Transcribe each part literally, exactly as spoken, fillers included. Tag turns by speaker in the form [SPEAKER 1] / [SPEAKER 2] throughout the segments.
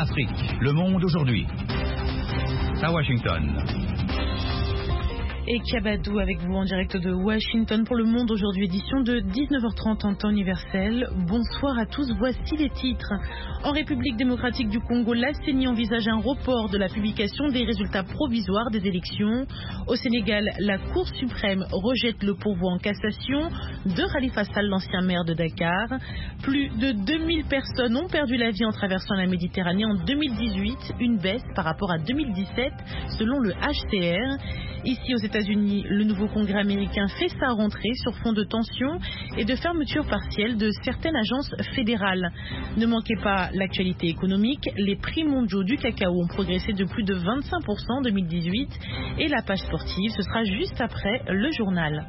[SPEAKER 1] Afrique, le monde aujourd'hui. À Washington.
[SPEAKER 2] Et Kiabadou avec vous en direct de Washington pour le Monde aujourd'hui, édition de dix-neuf heures trente en temps universel. Bonsoir à tous, voici les titres. En République démocratique du Congo, la C E N I envisage un report de la publication des résultats provisoires des élections. Au Sénégal, la Cour suprême rejette le pourvoi en cassation de Khalifa Sall, l'ancien maire de Dakar. Plus de deux mille personnes ont perdu la vie en traversant la Méditerranée en deux mille dix-huit, une baisse par rapport à deux mille dix-sept selon le H C R. Ici aux États-Unis, le nouveau Congrès américain fait sa rentrée sur fond de tension et de fermeture partielle de certaines agences fédérales. Ne manquez pas l'actualité économique. Les prix mondiaux du cacao ont progressé de plus de vingt-cinq pour cent en deux mille dix-huit et la page sportive, ce sera juste après le journal.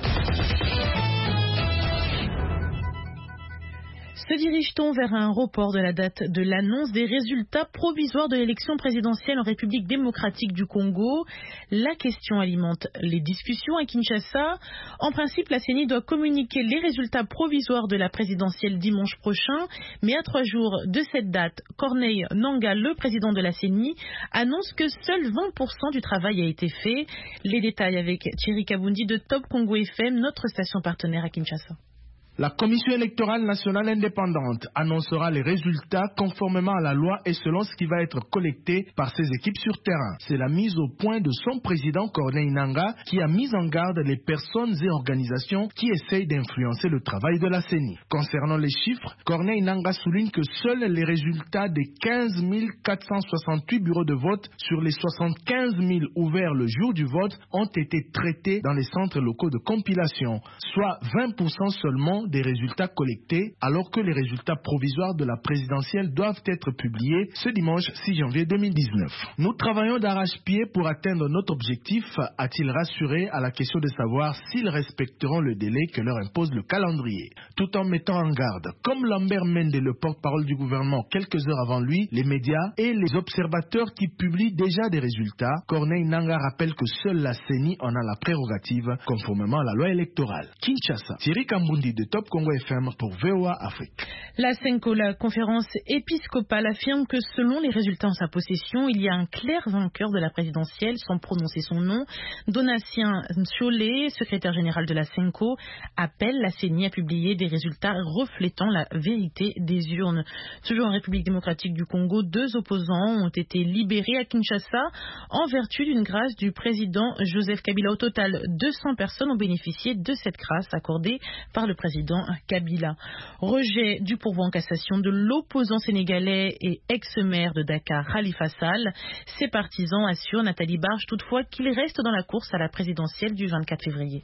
[SPEAKER 2] Se dirige-t-on vers un report de la date de l'annonce des résultats provisoires de l'élection présidentielle en République démocratique du Congo? La question alimente les discussions à Kinshasa. En principe, la C E N I doit communiquer les résultats provisoires de la présidentielle dimanche prochain, mais à trois jours de cette date, Corneille Nangaa, le président de la C E N I, annonce que seuls vingt pour cent du travail a été fait. Les détails avec Thierry Kabundi de Top Congo F M, notre station partenaire à Kinshasa.
[SPEAKER 3] La Commission électorale nationale indépendante annoncera les résultats conformément à la loi et selon ce qui va être collecté par ses équipes sur terrain. C'est la mise au point de son président Corneille Nangaa qui a mis en garde les personnes et organisations qui essayent d'influencer le travail de la C E N I. Concernant les chiffres, Corneille Nangaa souligne que seuls les résultats des quinze mille quatre cent soixante-huit bureaux de vote sur les soixante-quinze mille ouverts le jour du vote ont été traités dans les centres locaux de compilation, soit vingt pour cent seulement des résultats collectés, alors que les résultats provisoires de la présidentielle doivent être publiés ce dimanche six janvier deux mille dix-neuf. Nous travaillons d'arrache-pied pour atteindre notre objectif, a-t-il rassuré à la question de savoir s'ils respecteront le délai que leur impose le calendrier, tout en mettant en garde, comme Lambert Mende, le porte-parole du gouvernement quelques heures avant lui, les médias et les observateurs qui publient déjà des résultats. Corneille Nangaa rappelle que seule la C E N I en a la prérogative, conformément à la loi électorale. Kinshasa, Thierry Kambundi de Top Congo F M pour V O A Afrique.
[SPEAKER 2] La Senko, la conférence épiscopale, affirme que selon les résultats en sa possession, il y a un clair vainqueur de la présidentielle, sans prononcer son nom. Donatien Cholet, secrétaire général de la Senko, appelle la C E N I à publier des résultats reflétant la vérité des urnes. Toujours en République démocratique du Congo, deux opposants ont été libérés à Kinshasa en vertu d'une grâce du président Joseph Kabila. Au total, deux cents personnes ont bénéficié de cette grâce accordée par le président Kabila. Rejet du pourvoi en cassation de l'opposant sénégalais et ex-maire de Dakar, Khalifa Sall. Ses partisans assurent, Nathalie Barge, toutefois qu'il reste dans la course à la présidentielle du vingt-quatre février.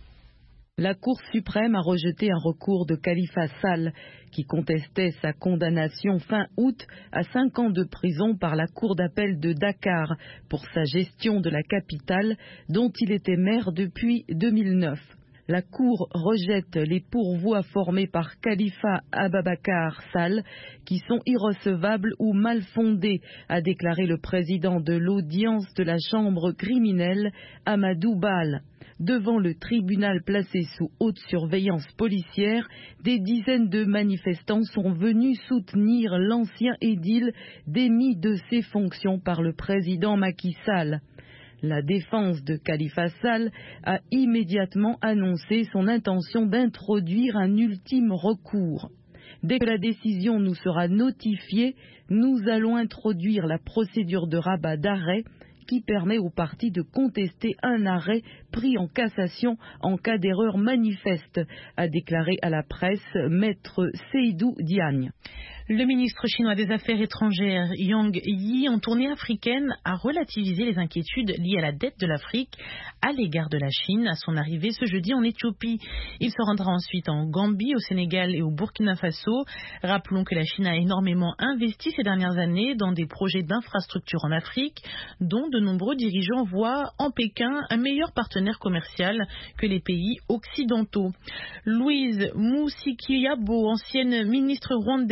[SPEAKER 4] La Cour suprême a rejeté un recours de Khalifa Sall qui contestait sa condamnation fin août à cinq ans de prison par la Cour d'appel de Dakar pour sa gestion de la capitale dont il était maire depuis deux mille neuf. La Cour rejette les pourvois formés par Khalifa Ababakar Sall qui sont irrecevables ou mal fondés, a déclaré le président de l'audience de la chambre criminelle, Amadou Bal. Devant le tribunal placé sous haute surveillance policière, des dizaines de manifestants sont venus soutenir l'ancien édile démis de ses fonctions par le président Macky Sall. La défense de Khalifa Sall a immédiatement annoncé son intention d'introduire un ultime recours. Dès que la décision nous sera notifiée, nous allons introduire la procédure de rabat d'arrêt qui permet aux parties de contester un arrêt pris en cassation en cas d'erreur manifeste, a déclaré à la presse Maître Seydou Diagne.
[SPEAKER 2] Le ministre chinois des Affaires étrangères Yang Yi, en tournée africaine, a relativisé les inquiétudes liées à la dette de l'Afrique à l'égard de la Chine à son arrivée ce jeudi en Éthiopie. Il se rendra ensuite en Gambie, au Sénégal et au Burkina Faso. Rappelons que la Chine a énormément investi ces dernières années dans des projets d'infrastructure en Afrique, dont de nombreux dirigeants voient en Pékin un meilleur partenaire commercial que les pays occidentaux. Louise Mushikiwabo, ancienne ministre rwandaise des Affaires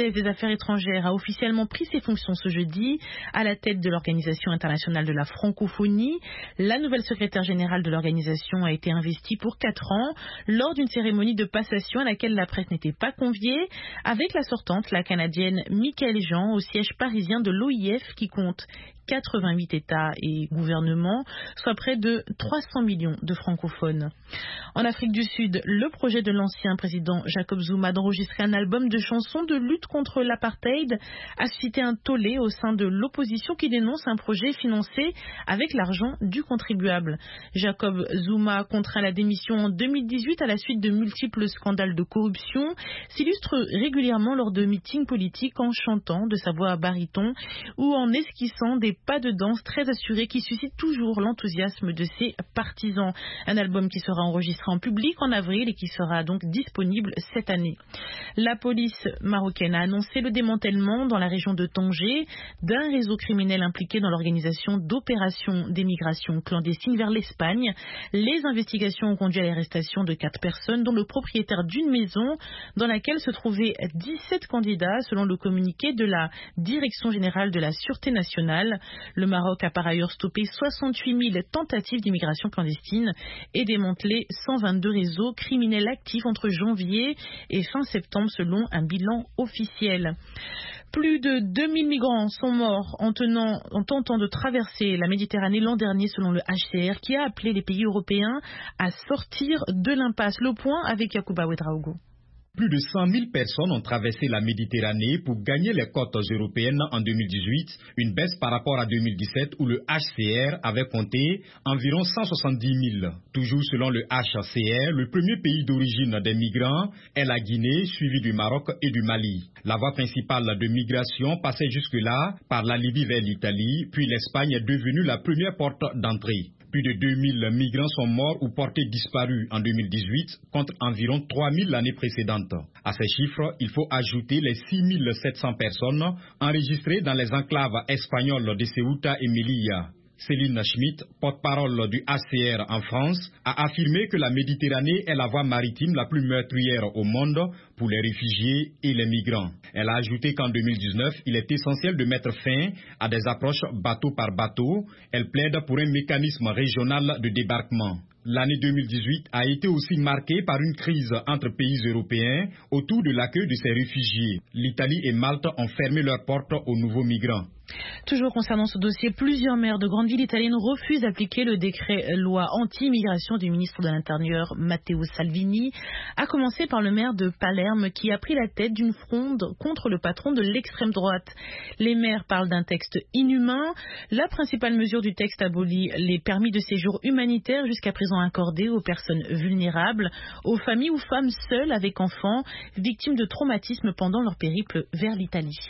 [SPEAKER 2] Affaires étrangères a officiellement pris ses fonctions ce jeudi à la tête de l'Organisation internationale de la francophonie. La nouvelle secrétaire générale de l'organisation a été investie pour quatre ans lors d'une cérémonie de passation à laquelle la presse n'était pas conviée, avec la sortante, la Canadienne Michaëlle Jean, au siège parisien de l'O I F qui compte quatre-vingt-huit États et gouvernements, soit près de trois cents millions de francophones. En Afrique du Sud, le projet de l'ancien président Jacob Zuma d'enregistrer un album de chansons de lutte contre l'apartheid a suscité un tollé au sein de l'opposition qui dénonce un projet financé avec l'argent du contribuable. Jacob Zuma, contraint à la démission en deux mille dix-huit à la suite de multiples scandales de corruption, s'illustre régulièrement lors de meetings politiques en chantant de sa voix à baryton ou en esquissant des pas de danse très assurés qui suscitent toujours l'enthousiasme de ses partisans. Un album qui sera enregistré en public en avril et qui sera donc disponible cette année. La police marocaine a annoncé le démantèlement dans la région de Tanger d'un réseau criminel impliqué dans l'organisation d'opérations d'émigration clandestine vers l'Espagne. Les investigations ont conduit à l'arrestation de quatre personnes, dont le propriétaire d'une maison dans laquelle se trouvaient dix-sept candidats, selon le communiqué de la Direction générale de la Sûreté nationale. Le Maroc a par ailleurs stoppé soixante-huit mille tentatives d'immigration clandestine et démantelé cent vingt-deux réseaux criminels actifs entre janvier et fin septembre selon un bilan officiel. Plus de deux mille migrants sont morts en, tenant, en tentant de traverser la Méditerranée l'an dernier selon le H C R qui a appelé les pays européens à sortir de l'impasse. Le point avec Yacouba Ouedraogo.
[SPEAKER 5] Plus de cent mille personnes ont traversé la Méditerranée pour gagner les côtes européennes en deux mille dix-huit, une baisse par rapport à deux mille dix-sept où le H C R avait compté environ cent soixante-dix mille. Toujours selon le H C R, le premier pays d'origine des migrants est la Guinée, suivi du Maroc et du Mali. La voie principale de migration passait jusque-là par la Libye vers l'Italie, puis l'Espagne est devenue la première porte d'entrée. Plus de deux mille migrants sont morts ou portés disparus en deux mille dix-huit, contre environ trois mille l'année précédente. À ces chiffres, il faut ajouter les six mille sept cents personnes enregistrées dans les enclaves espagnoles de Ceuta et Melilla. Céline Schmitt, porte-parole du H C R en France, a affirmé que la Méditerranée est la voie maritime la plus meurtrière au monde pour les réfugiés et les migrants. Elle a ajouté qu'en deux mille dix-neuf, il est essentiel de mettre fin à des approches bateau par bateau. Elle plaide pour un mécanisme régional de débarquement. L'année deux mille dix-huit a été aussi marquée par une crise entre pays européens autour de l'accueil de ces réfugiés. L'Italie et Malte ont fermé leurs portes aux nouveaux migrants.
[SPEAKER 2] Toujours concernant ce dossier, plusieurs maires de grandes villes italiennes refusent d'appliquer le décret-loi anti-immigration du ministre de l'Intérieur Matteo Salvini, à commencer par le maire de Palerme qui a pris la tête d'une fronde contre le patron de l'extrême droite. Les maires parlent d'un texte inhumain. La principale mesure du texte abolit les permis de séjour humanitaires jusqu'à présent accordés aux personnes vulnérables, aux familles ou femmes seules avec enfants, victimes de traumatismes pendant leur périple vers l'Italie.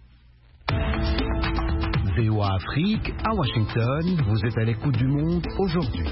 [SPEAKER 1] V O A Afrique, à Washington, vous êtes à l'écoute du monde aujourd'hui.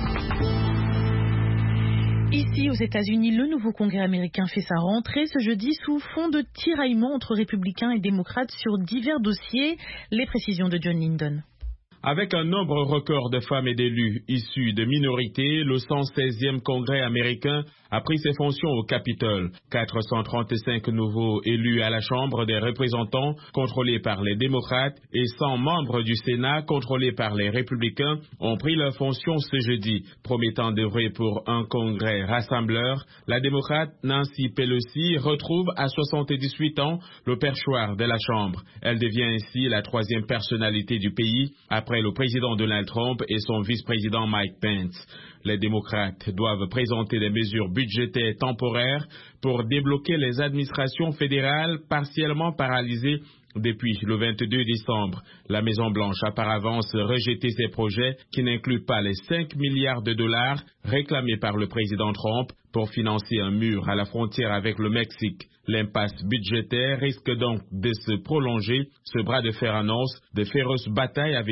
[SPEAKER 2] Ici, aux États-Unis, le nouveau Congrès américain fait sa rentrée ce jeudi sous fond de tiraillements entre républicains et démocrates sur divers dossiers. Les précisions de John Linden.
[SPEAKER 6] Avec un nombre record de femmes et d'élus issus de minorités, le cent seizième Congrès américain a pris ses fonctions au Capitole. quatre cent trente-cinq nouveaux élus à la Chambre des représentants, contrôlés par les démocrates, et cent membres du Sénat, contrôlés par les républicains, ont pris leurs fonctions ce jeudi. Promettant d'œuvrer pour un Congrès rassembleur, la démocrate Nancy Pelosi retrouve à soixante-dix-huit ans le perchoir de la Chambre. Elle devient ainsi la troisième personnalité du pays, après le président Donald Trump et son vice-président Mike Pence. Les démocrates doivent présenter des mesures budgétaires temporaires pour débloquer les administrations fédérales partiellement paralysées depuis le vingt-deux décembre. La Maison-Blanche a par avance rejeté ces projets qui n'incluent pas les cinq milliards de dollars réclamés par le président Trump pour financer un mur à la frontière avec le Mexique. L'impasse budgétaire risque donc de se prolonger. Ce bras de fer annonce de féroces batailles à venir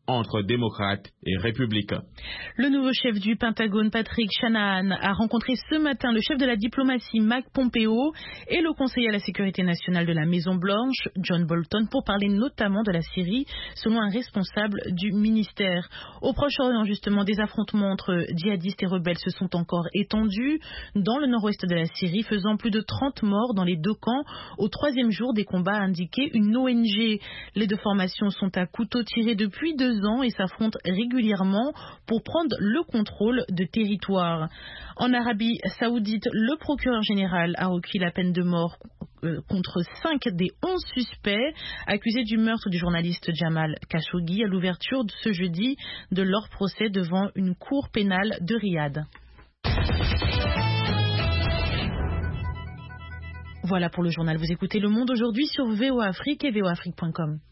[SPEAKER 6] entre démocrates et républicains.
[SPEAKER 2] Le nouveau chef du Pentagone, Patrick Shanahan, a rencontré ce matin le chef de la diplomatie, Mike Pompeo, et le conseiller à la sécurité nationale de la Maison-Blanche, John Bolton, pour parler notamment de la Syrie, selon un responsable du ministère. Au Proche-Orient, justement, des affrontements entre djihadistes et rebelles se sont encore étendus dans le nord-ouest de la Syrie, faisant plus de trente morts dans les deux camps au troisième jour des combats, a indiqué une O N G. Les deux formations sont à couteau tiré depuis deux ans et s'affrontent régulièrement pour prendre le contrôle de territoire. En Arabie Saoudite, le procureur général a requis la peine de mort contre cinq des onze suspects accusés du meurtre du journaliste Jamal Khashoggi à l'ouverture de ce jeudi de leur procès devant une cour pénale de Riyad. Voilà pour le journal. Vous écoutez Le Monde aujourd'hui sur V O A Afrique et V O A Afrique point com.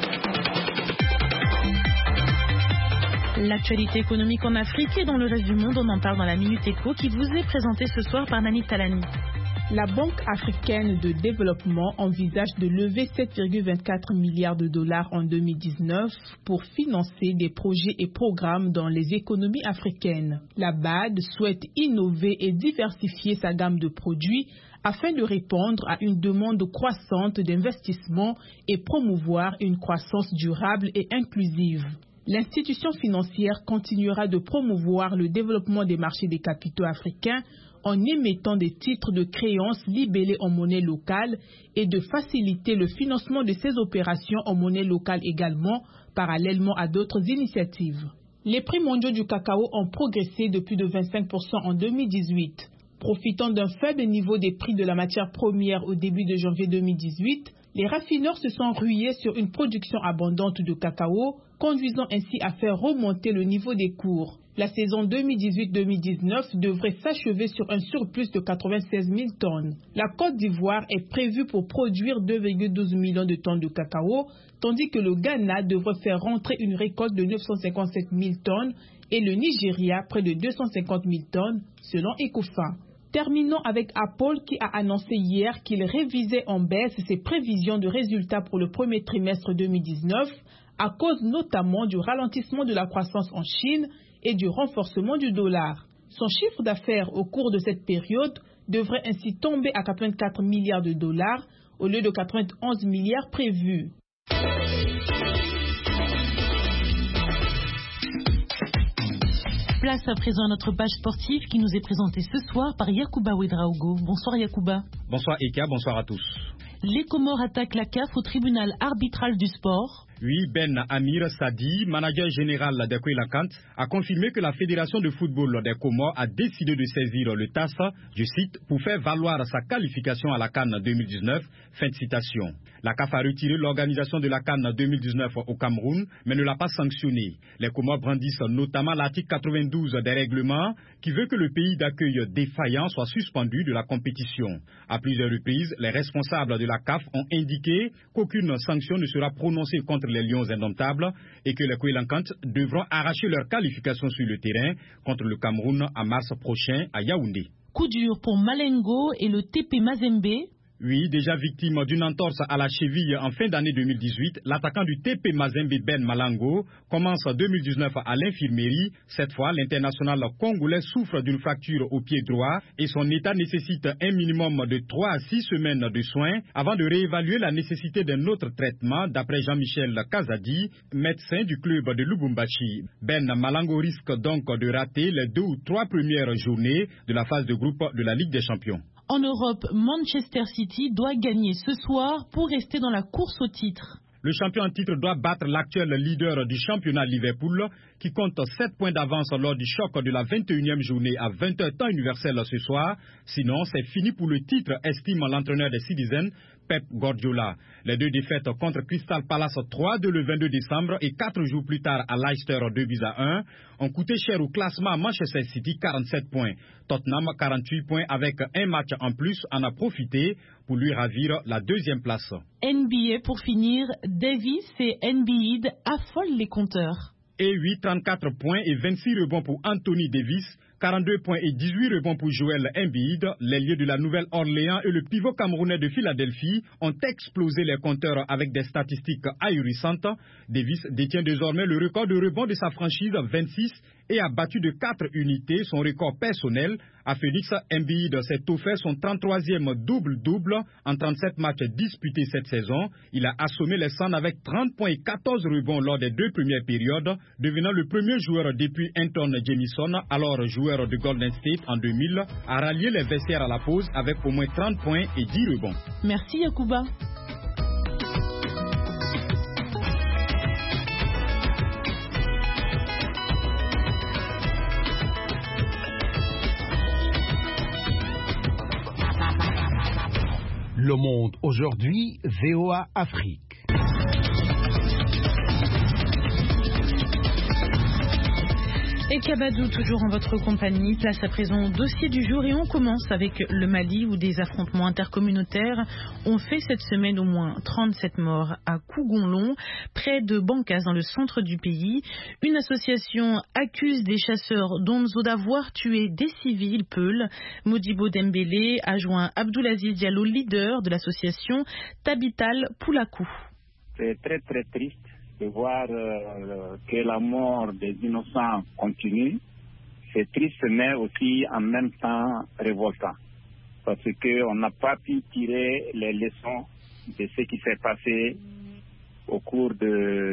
[SPEAKER 2] L'actualité économique en Afrique et dans le reste du monde, on en parle dans la Minute Éco qui vous est présentée ce soir par Nani Talani.
[SPEAKER 7] La Banque africaine de développement envisage de lever sept virgule vingt-quatre milliards de dollars en deux mille dix-neuf pour financer des projets et programmes dans les économies africaines. La B A D souhaite innover et diversifier sa gamme de produits afin de répondre à une demande croissante d'investissement et promouvoir une croissance durable et inclusive. L'institution financière continuera de promouvoir le développement des marchés des capitaux africains en émettant des titres de créances libellés en monnaie locale et de faciliter le financement de ces opérations en monnaie locale également, parallèlement à d'autres initiatives. Les prix mondiaux du cacao ont progressé de plus de vingt-cinq pour cent en deux mille dix-huit. Profitant d'un faible niveau des prix de la matière première au début de janvier deux mille dix-huit, les raffineurs se sont rués sur une production abondante de cacao, conduisant ainsi à faire remonter le niveau des cours. La saison deux mille dix-huit deux mille dix-neuf devrait s'achever sur un surplus de quatre-vingt-seize mille tonnes. La Côte d'Ivoire est prévue pour produire deux virgule douze millions de tonnes de cacao, tandis que le Ghana devrait faire rentrer une récolte de neuf cent cinquante-sept mille tonnes et le Nigeria près de deux cent cinquante mille tonnes, selon Ecofa. Terminons avec Apple qui a annoncé hier qu'il révisait en baisse ses prévisions de résultats pour le premier trimestre deux mille dix-neuf à cause notamment du ralentissement de la croissance en Chine et du renforcement du dollar. Son chiffre d'affaires au cours de cette période devrait ainsi tomber à quatre-vingt-quatre milliards de dollars au lieu de quatre-vingt-onze milliards prévus.
[SPEAKER 2] Place à présent à notre page sportive qui nous est présentée ce soir par Yacouba Ouedraogo. Bonsoir Yacouba.
[SPEAKER 5] Bonsoir Eka, bonsoir à tous.
[SPEAKER 2] Les Comores attaquent la C A F au tribunal arbitral du sport.
[SPEAKER 5] Oui, Ben Amir Sadi, manager général de Kouilakant, a confirmé que la Fédération de football des Comores a décidé de saisir le T A S, je cite, pour faire valoir sa qualification à la CAN deux mille dix-neuf. Fin de citation. La C A F a retiré l'organisation de la CAN deux mille dix-neuf au Cameroun, mais ne l'a pas sanctionné. Les Comores brandissent notamment l'article quatre-vingt-douze des règlements qui veut que le pays d'accueil défaillant soit suspendu de la compétition. À plusieurs reprises, les responsables de la C A F ont indiqué qu'aucune sanction ne sera prononcée contre les Lions indomptables et que les Kouilankantes devront arracher leur qualification sur le terrain contre le Cameroun en mars prochain à Yaoundé.
[SPEAKER 2] Coup dur pour Malengo et le T P Mazembe.
[SPEAKER 5] Oui, déjà victime d'une entorse à la cheville en fin d'année deux mille dix-huit, l'attaquant du T P Mazembe Ben Malango commence en deux mille dix-neuf à l'infirmerie. Cette fois, l'international congolais souffre d'une fracture au pied droit et son état nécessite un minimum de trois à six semaines de soins avant de réévaluer la nécessité d'un autre traitement, d'après Jean-Michel Kazadi, médecin du club de Lubumbashi. Ben Malango risque donc de rater les deux ou trois premières journées de la phase de groupe de la Ligue des Champions.
[SPEAKER 2] En Europe, Manchester City doit gagner ce soir pour rester dans la course au titre.
[SPEAKER 5] Le champion en titre doit battre l'actuel leader du championnat Liverpool qui compte sept points d'avance lors du choc de la vingt et unième journée à vingt heures temps universel ce soir. Sinon, c'est fini pour le titre, estime l'entraîneur des Citizens, Pep Guardiola. Les deux défaites contre Crystal Palace trois deux le vingt-deux décembre et quatre jours plus tard à Leicester deux buts à un ont coûté cher au classement à Manchester City, quarante-sept points. Tottenham, quarante-huit points avec un match en plus, en a profité pour lui ravir la deuxième place.
[SPEAKER 2] N B A pour finir, Davis et Embiid affolent les compteurs.
[SPEAKER 5] Et oui, trente-quatre points et vingt-six rebonds pour Anthony Davis, quarante-deux points et dix-huit rebonds pour Joel Embiid. L'ailier de la Nouvelle-Orléans et le pivot camerounais de Philadelphie ont explosé les compteurs avec des statistiques ahurissantes. Davis détient désormais le record de rebonds de sa franchise, vingt-six, et a battu de quatre unités son record personnel. À Phoenix, Embiid s'est offert son trente-troisième double-double en trente-sept matchs disputés cette saison. Il a assommé les Suns avec trente points et quatorze rebonds lors des deux premières périodes, devenant le premier joueur depuis Anton Jamison, alors joueur de Golden State en deux mille, à rallier les vestiaires à la pause avec au moins trente points et dix rebonds.
[SPEAKER 2] Merci Yacouba.
[SPEAKER 1] Le Monde aujourd'hui, V O A Afrique.
[SPEAKER 2] Et Kabadou, toujours en votre compagnie, place à présent au dossier du jour et on commence avec le Mali où des affrontements intercommunautaires ont fait cette semaine au moins trente-sept morts à Kougonlon, près de Bankas dans le centre du pays. Une association accuse des chasseurs d'Onzo d'avoir tué des civils Peul. Modibo Dembélé a joint Abdoulaziz Diallo, leader de l'association Tabital Poulakou.
[SPEAKER 8] C'est très très triste de voir euh, que la mort des innocents continue. C'est triste, mais aussi en même temps révoltant. Parce qu'on n'a pas pu tirer les leçons de ce qui s'est passé au cours de,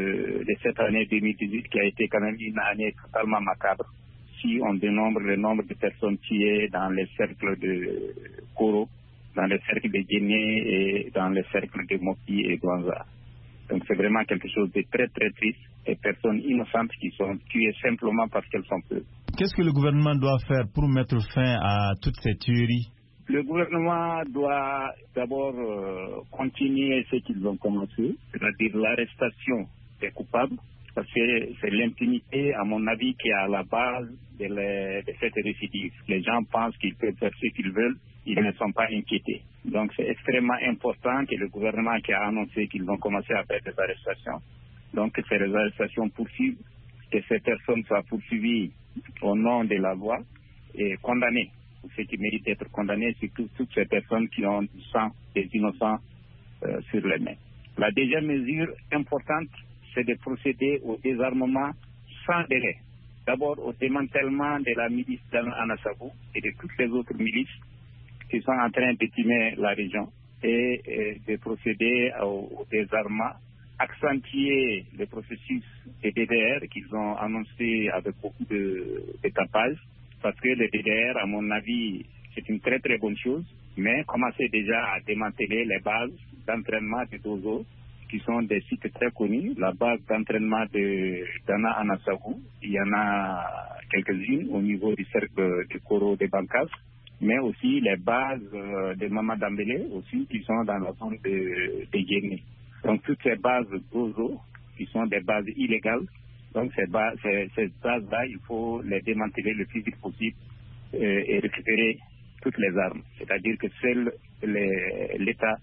[SPEAKER 8] de cette année deux mille dix-huit, qui a été quand même une année totalement macabre. Si on dénombre le nombre de personnes tuées dans les cercles de Koro, dans les cercles de Guinée et dans les cercles de Mopi et Douanza. Donc c'est vraiment quelque chose de très très triste et personnes innocentes qui sont tuées simplement parce qu'elles sont peu.
[SPEAKER 9] Qu'est-ce que le gouvernement doit faire pour mettre fin à toutes ces tueries?
[SPEAKER 8] Le gouvernement doit d'abord euh, continuer ce qu'ils ont commencé, c'est-à-dire l'arrestation des coupables, parce que c'est l'impunité, à mon avis, qui est à la base de, les, de cette récidive. Les gens pensent qu'ils peuvent faire ce qu'ils veulent, ils ne sont pas inquiétés. Donc c'est extrêmement important que le gouvernement qui a annoncé qu'ils vont commencer à faire des arrestations, donc que ces arrestations poursuivent, que ces personnes soient poursuivies au nom de la loi et condamnées, ceux qui méritent d'être condamnés, c'est tout, toutes ces personnes qui ont du sang des innocents euh, sur les mains. La deuxième mesure importante, c'est de procéder au désarmement sans délai. D'abord au démantèlement de la milice d'Anasabou et de toutes les autres milices qui sont en train d'étimer la région et, et de procéder au, au désarmement, accentuer le processus des D D R qu'ils ont annoncé avec beaucoup de, de tapage, parce que le D D R, à mon avis, c'est une très très bonne chose, mais commencer déjà à démanteler les bases d'entraînement de Dozo, qui sont des sites très connus. La base d'entraînement de Dana Anasabou, il y en a quelques-unes au niveau du cercle de Koro de Bankas, mais aussi les bases de Mama Dambélé aussi qui sont dans la zone de, de Guinée. Donc toutes ces bases d'Ozo qui sont des bases illégales, donc ces, bases, ces, ces bases-là, il faut les démanteler le plus vite possible euh, et récupérer toutes les armes. C'est-à-dire que seul les, l'État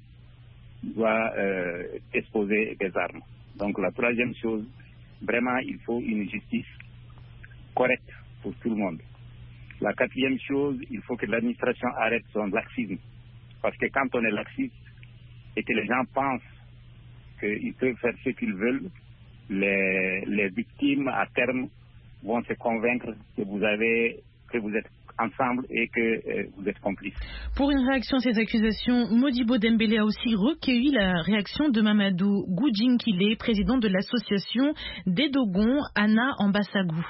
[SPEAKER 8] doit euh, disposer des armes. Donc la troisième chose, vraiment il faut une justice correcte pour tout le monde. La quatrième chose, il faut que l'administration arrête son laxisme. Parce que quand on est laxiste et que les gens pensent qu'ils peuvent faire ce qu'ils veulent, les, les victimes à terme vont se convaincre que vous avez, que vous êtes ensemble et que euh, vous êtes complices.
[SPEAKER 2] Pour une réaction à ces accusations, Modibo Dembélé a aussi recueilli la réaction de Mamadou Goudjinkile, président de l'association des Dogons, Anna Ambassagou.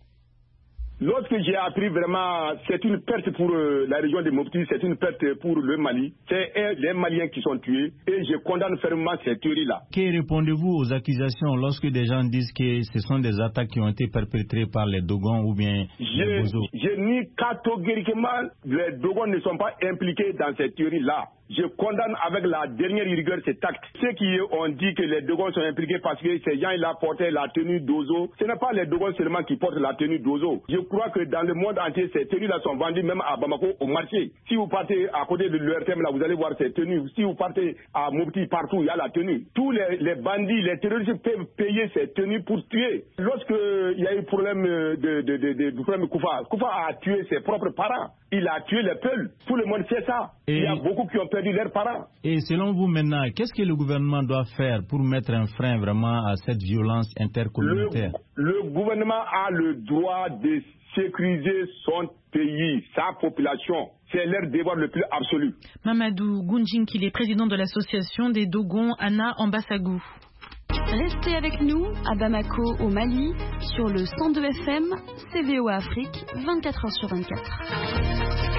[SPEAKER 10] Lorsque j'ai appris vraiment, c'est une perte pour euh, la région de Mopti, c'est une perte pour le Mali. C'est euh, les Maliens qui sont tués et je condamne fermement ces tueries-là.
[SPEAKER 9] Que répondez-vous aux accusations lorsque des gens disent que ce sont des attaques qui ont été perpétrées par les Dogons ou bien
[SPEAKER 10] je,
[SPEAKER 9] les Bozo?
[SPEAKER 10] Je nie catégoriquement les Dogons ne sont pas impliqués dans ces tueries-là. Je condamne avec la dernière rigueur cet acte. Ceux qui ont dit que les Dogons sont impliqués parce que ces gens-là portaient la tenue d'Ozo, ce n'est pas les Dogons seulement qui portent la tenue d'Ozo. Je crois que dans le monde entier, ces tenues-là sont vendues même à Bamako au marché. Si vous partez à côté de l'U R T M, là, vous allez voir ces tenues. Si vous partez à Mopti, partout, il y a la tenue. Tous les, les bandits, les terroristes peuvent payer ces tenues pour tuer. Lorsqu'il y a eu problème de, de, de, de, de problème Koufa, Koufa a tué ses propres parents. Il a tué les peuples. Tout le monde sait ça. Et il y a beaucoup qui ont perdu leurs parents.
[SPEAKER 9] Et selon vous maintenant, qu'est-ce que le gouvernement doit faire pour mettre un frein vraiment à cette violence intercommunautaire?
[SPEAKER 10] Le, le gouvernement a le droit de sécuriser son pays, sa population. C'est leur devoir le plus absolu.
[SPEAKER 2] Mamadou Goundjinkile est président de l'association des Dogons Anna Ambasagou.
[SPEAKER 11] Restez avec nous à Bamako au Mali sur le cent deux F M C V O Afrique vingt-quatre heures sur vingt-quatre.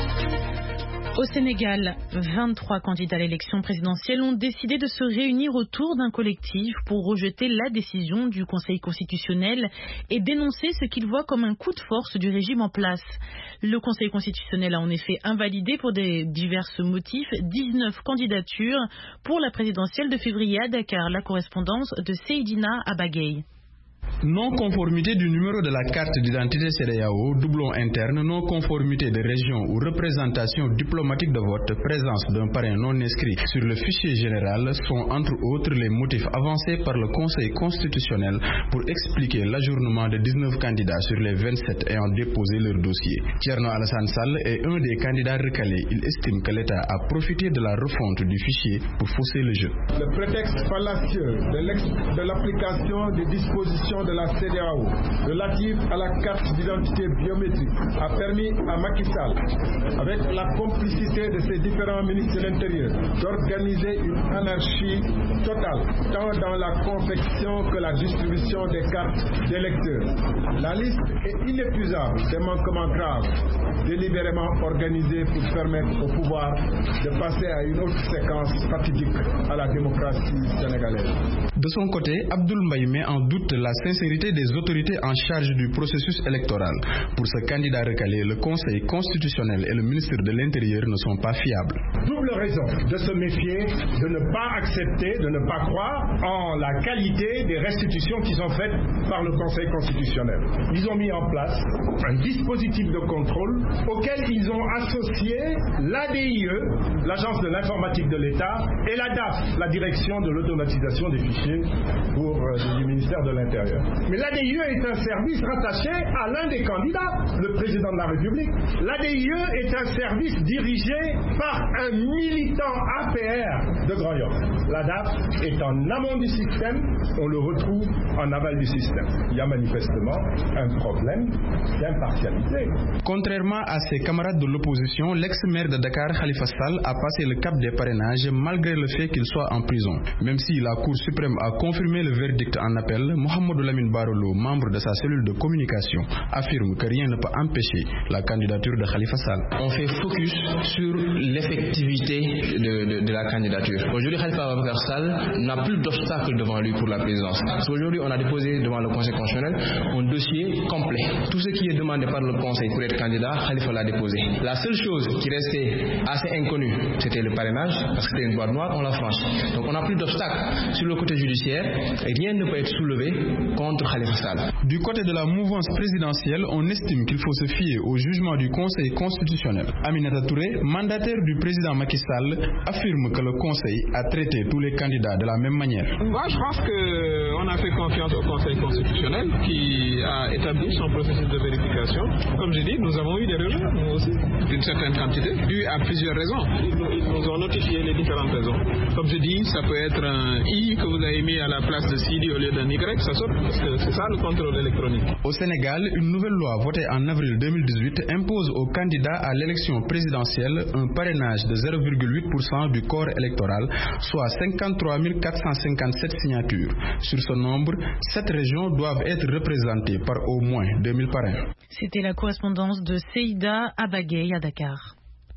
[SPEAKER 2] Au Sénégal, vingt-trois candidats à l'élection présidentielle ont décidé de se réunir autour d'un collectif pour rejeter la décision du Conseil constitutionnel et dénoncer ce qu'ils voient comme un coup de force du régime en place. Le Conseil constitutionnel a en effet invalidé pour des divers motifs dix-neuf candidatures pour la présidentielle de février à Dakar. La correspondance de Seydina Abagay.
[SPEAKER 12] Non-conformité du numéro de la carte d'identité C E D E A O, doublon interne, non-conformité de région ou représentation diplomatique de vote, présence d'un parrain non inscrit sur le fichier général sont entre autres les motifs avancés par le Conseil constitutionnel pour expliquer l'ajournement de dix-neuf candidats sur les vingt-sept ayant déposé leur dossier. Thierno Alassane Sall est un des candidats recalés. Il estime que l'État a profité de la refonte du fichier pour fausser le jeu.
[SPEAKER 13] Le prétexte fallacieux de l'application des dispositions de la C E D E A O relative à la carte d'identité biométrique a permis à Macky Sall, avec la complicité de ses différents ministres de l'Intérieur, d'organiser une anarchie totale, tant dans la confection que la distribution des cartes d'électeurs. La liste est inépuisable des manquements graves, délibérément organisés pour permettre au pouvoir de passer à une autre séquence fatidique à la démocratie sénégalaise.
[SPEAKER 12] De son côté, Abdoul Mbaye met en doute la sincérité des autorités en charge du processus électoral. Pour ce candidat recalé, le Conseil constitutionnel et le ministre de l'Intérieur ne sont pas fiables.
[SPEAKER 13] Double raison de se méfier, de ne pas accepter, de ne pas croire en la qualité des restitutions qui sont faites par le Conseil constitutionnel. Ils ont mis en place un dispositif de contrôle auquel ils ont associé l'A D I E, l'Agence de l'informatique de l'État, et la D A F, la Direction de l'automatisation des fichiers pour, euh, du ministère de l'Intérieur. Mais l'A D I E est un service rattaché à l'un des candidats, le président de la République. L'A D I E est un service dirigé par un militant A P R de Grand Yoff. La D A F est en amont du système, on le retrouve en aval du système. Il y a manifestement un problème d'impartialité.
[SPEAKER 12] Contrairement à ses camarades de l'opposition, l'ex-maire de Dakar, Khalifa Sall, a passé le cap des parrainages malgré le fait qu'il soit en prison. Même si la Cour suprême a confirmé le verdict en appel, Mohamedou Lamine Barolo, membre de sa cellule de communication, affirme que rien ne peut empêcher la candidature de Khalifa Sall.
[SPEAKER 14] On fait focus sur l'effectivité de, de, de la candidature. Aujourd'hui, Khalifa Sall n'a plus d'obstacle devant lui pour la présidence. Aujourd'hui, on a déposé devant le Conseil constitutionnel un dossier complet. Tout ce qui est demandé par le Conseil pour être candidat, Khalifa l'a déposé. La seule chose qui restait assez inconnue, c'était le parrainage, parce que c'était une boîte noire, on l'a franchi. Donc on n'a plus d'obstacle sur le côté judiciaire et rien ne peut être soulevé contre Khalifa Sall.
[SPEAKER 12] Du côté de la mouvance présidentielle, on estime qu'il faut se fier au jugement du Conseil constitutionnel. Aminata Touré, mandataire du président Macky Sall, affirme que le Conseil a traité tous les candidats de la même manière.
[SPEAKER 15] Moi, je pense qu'on a fait confiance au Conseil constitutionnel qui a établi son processus de vérification. Comme je dis, nous avons eu des rejets, nous aussi, d'une certaine quantité, dû à plusieurs raisons. Ils nous, ils nous ont notifié les différentes raisons. Comme je dis, ça peut être un I que vous avez mis à la place de Sidi au lieu d'un Y, ça saute, parce que c'est ça le contrôle électronique.
[SPEAKER 12] Au Sénégal, une nouvelle loi votée en avril deux mille dix-huit impose aux candidats à l'élection présidentielle un parrainage de zéro virgule huit pour cent du corps électoral, soit cinquante-trois mille quatre cent cinquante-sept signatures. Sur ce nombre, sept régions doivent être représentées par au moins deux mille parrains.
[SPEAKER 2] C'était la correspondance de Seïda Abagay à Dakar.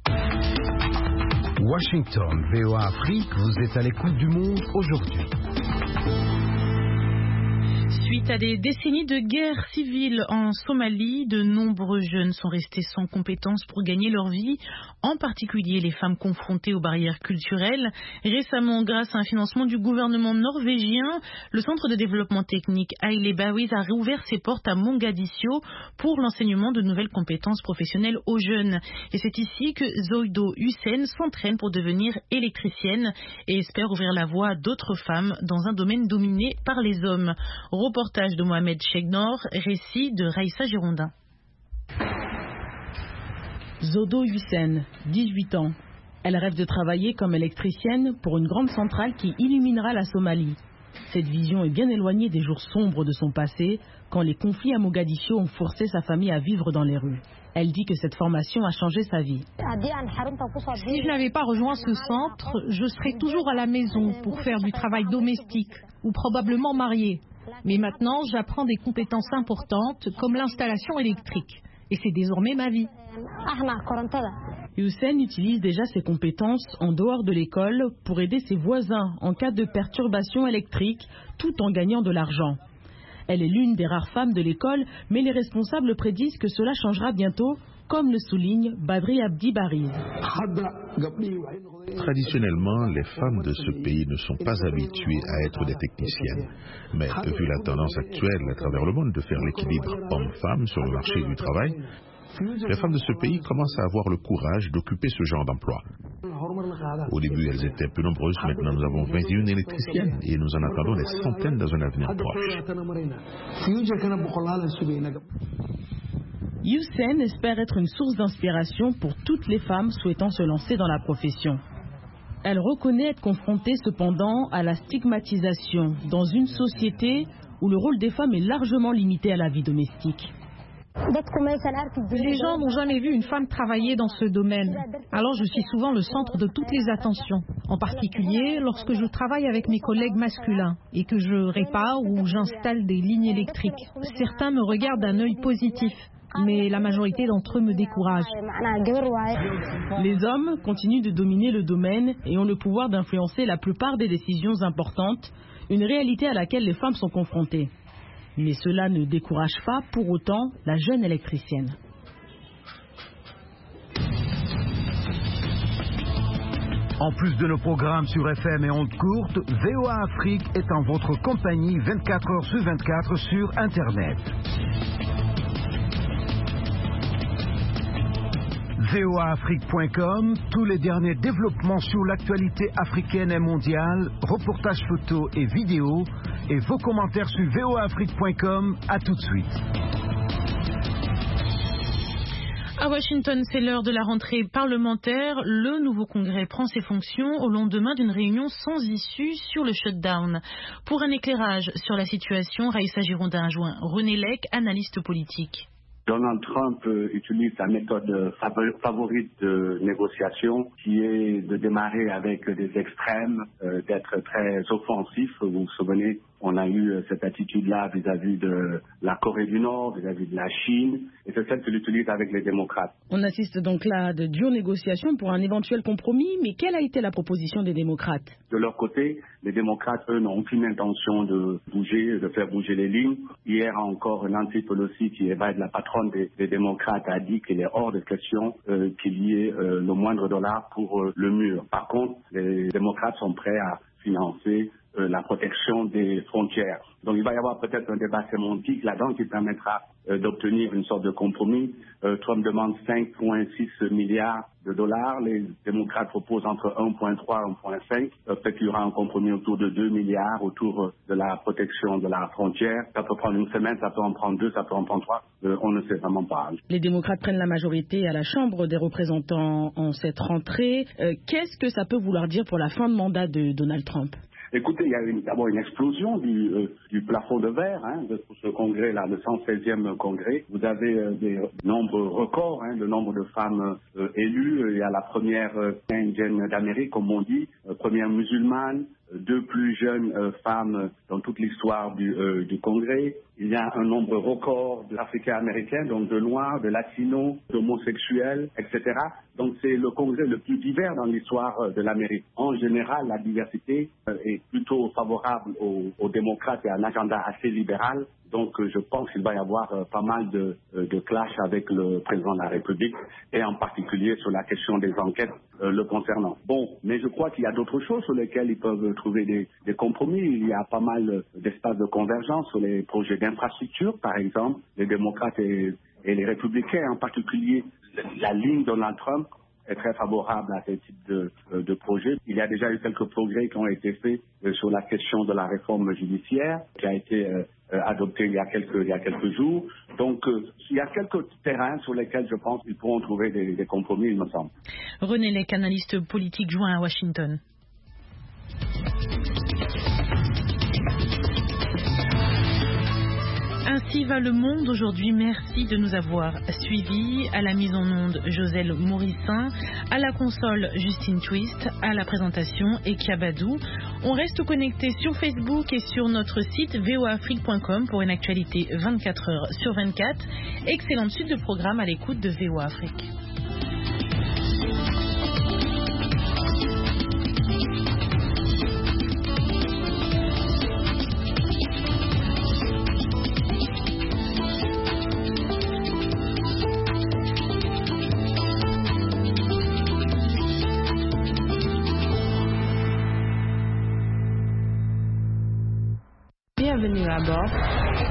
[SPEAKER 1] Washington, V O A Afrique, vous êtes à l'écoute du monde aujourd'hui.
[SPEAKER 2] Suite à des décennies de guerre civile en Somalie, de nombreux jeunes sont restés sans compétences pour gagner leur vie, en particulier les femmes confrontées aux barrières culturelles. Récemment, grâce à un financement du gouvernement norvégien, le centre de développement technique Haile Bawiz a rouvert ses portes à Mogadiscio pour l'enseignement de nouvelles compétences professionnelles aux jeunes. Et c'est ici que Zoido Hussein s'entraîne pour devenir électricienne et espère ouvrir la voie à d'autres femmes dans un domaine dominé par les hommes. Reportage de Mohamed Chegnor, récit de Raïssa Girondin.
[SPEAKER 16] Zodo Hussein, dix-huit ans. Elle rêve de travailler comme électricienne pour une grande centrale qui illuminera la Somalie. Cette vision est bien éloignée des jours sombres de son passé, quand les conflits à Mogadiscio ont forcé sa famille à vivre dans les rues. Elle dit que cette formation a changé sa vie.
[SPEAKER 17] Si je n'avais pas rejoint ce centre, je serais toujours à la maison pour faire du travail domestique ou probablement mariée. Mais maintenant, j'apprends des compétences importantes comme l'installation électrique. Et c'est désormais ma vie.
[SPEAKER 16] Hussein utilise déjà ses compétences en dehors de l'école pour aider ses voisins en cas de perturbation électrique, tout en gagnant de l'argent. Elle est l'une des rares femmes de l'école, mais les responsables prédisent que cela changera bientôt, comme le souligne Badri Abdi Bariz.
[SPEAKER 18] Traditionnellement, les femmes de ce pays ne sont pas habituées à être des techniciennes. Mais vu la tendance actuelle à travers le monde de faire l'équilibre homme-femme sur le marché du travail, les femmes de ce pays commencent à avoir le courage d'occuper ce genre d'emploi. Au début, elles étaient peu nombreuses. Maintenant, nous avons vingt et une électriciennes et nous en attendons des centaines dans un avenir proche.
[SPEAKER 16] Hussein espère être une source d'inspiration pour toutes les femmes souhaitant se lancer dans la profession. Elle reconnaît être confrontée cependant à la stigmatisation dans une société où le rôle des femmes est largement limité à la vie domestique.
[SPEAKER 17] Les gens n'ont jamais vu une femme travailler dans ce domaine. Alors je suis souvent le centre de toutes les attentions. En particulier lorsque je travaille avec mes collègues masculins et que je répare ou j'installe des lignes électriques. Certains me regardent d'un œil positif, mais la majorité d'entre eux me découragent.
[SPEAKER 16] Les hommes continuent de dominer le domaine et ont le pouvoir d'influencer la plupart des décisions importantes, une réalité à laquelle les femmes sont confrontées. Mais cela ne décourage pas pour autant la jeune électricienne.
[SPEAKER 1] En plus de nos programmes sur F M et ondes courtes, V O A Afrique est en votre compagnie vingt-quatre heures sur vingt-quatre sur Internet. V O A Afrique point com, tous les derniers développements sur l'actualité africaine et mondiale, reportages photos et vidéos, et vos commentaires sur V O A Afrique point com. À tout de suite.
[SPEAKER 2] À Washington, c'est l'heure de la rentrée parlementaire. Le nouveau Congrès prend ses fonctions au lendemain d'une réunion sans issue sur le shutdown. Pour un éclairage sur la situation, Raïssa Girondin a joint René Lec, analyste politique.
[SPEAKER 19] Donald Trump euh, utilise sa méthode favorite de négociation, qui est de démarrer avec des extrêmes, euh, d'être très offensif. Vous vous souvenez, on a eu euh, cette attitude-là vis-à-vis de la Corée du Nord, vis-à-vis de la Chine, et c'est celle qu'il utilise avec les démocrates.
[SPEAKER 16] On assiste donc là à de dures négociations pour un éventuel compromis, mais quelle a été la proposition des démocrates?
[SPEAKER 19] De leur côté, les démocrates, eux, n'ont aucune intention de bouger, de faire bouger les lignes. Hier encore, Nancy Pelosi, qui est la patronne des, des démocrates, a dit qu'il est hors de question euh, qu'il y ait euh, le moindre dollar pour euh, le mur. Par contre, les démocrates sont prêts à financer euh, la protection des frontières. Donc il va y avoir peut-être un débat sémantique là-dedans qui permettra euh, d'obtenir une sorte de compromis. Euh, Trump demande cinq virgule six milliards de dollars. Les démocrates proposent entre un virgule trois et un virgule cinq. Euh, peut-être qu'il y aura un compromis autour de deux milliards autour euh, de la protection de la frontière. Ça peut prendre une semaine, ça peut en prendre deux, ça peut en prendre trois. Euh, on ne sait vraiment pas.
[SPEAKER 16] Les démocrates prennent la majorité à la Chambre des représentants en cette rentrée. Euh, qu'est-ce que ça peut vouloir dire pour la fin de mandat de Donald Trump?
[SPEAKER 19] Écoutez, il y a d'abord une explosion du, euh, du plafond de verre hein, de ce congrès-là, le cent seizième congrès. Vous avez euh, des nombres records, hein, le nombre de femmes euh, élues. Il y a la première euh, indienne d'Amérique, comme on dit, euh, première musulmane, deux plus jeunes euh, femmes dans toute l'histoire du, euh, du congrès. Il il y a un nombre record d'Africains-Américains, donc de Noirs, de Latinos, d'homosexuels, et cetera. Donc c'est le congrès le plus divers dans l'histoire de l'Amérique. En général, la diversité est plutôt favorable aux, aux démocrates et à un agenda assez libéral. Donc je pense qu'il va y avoir pas mal de, de clash avec le président de la République et en particulier sur la question des enquêtes euh, le concernant. Bon, mais je crois qu'il y a d'autres choses sur lesquelles ils peuvent trouver des, des compromis. Il y a pas mal d'espaces de convergence sur les projets d'infrastructure, par exemple. Les démocrates et, et les républicains, en particulier la ligne Donald Trump, est très favorable à ce type de, de projet. Il y a déjà eu quelques progrès qui ont été faits sur la question de la réforme judiciaire qui a été euh, adoptée il y a quelques, il y a quelques jours. Donc euh, il y a quelques terrains sur lesquels je pense qu'ils pourront trouver des, des compromis, il me semble.
[SPEAKER 2] René Lec, analyste politique joint à Washington. Ainsi va le monde aujourd'hui. Merci de nous avoir suivis. À la mise en onde, Joselle Mourissin. À la console, Justine Twist. À la présentation, Ekia Badou. On reste connecté sur Facebook et sur notre site v o afrique point com pour une actualité vingt-quatre heures sur vingt-quatre. Excellente suite de programme à l'écoute de V O Afrique.
[SPEAKER 20] Bienvenue à bord.